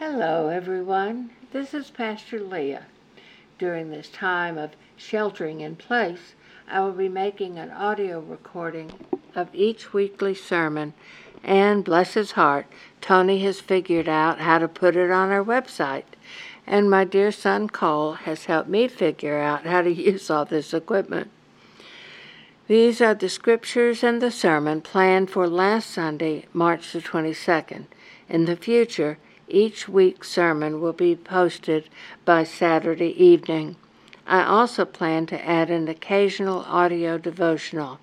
Hello, everyone. This is Pastor Leah. During this time of sheltering in place, I will be making an audio recording of each weekly sermon, and bless his heart, Tony has figured out how to put it on our website, and my dear son Cole has helped me figure out how to use all this equipment. These are the scriptures and the sermon planned for last Sunday, March the 22nd. In the future, each week's sermon will be posted by Saturday evening. I also plan to add an occasional audio devotional.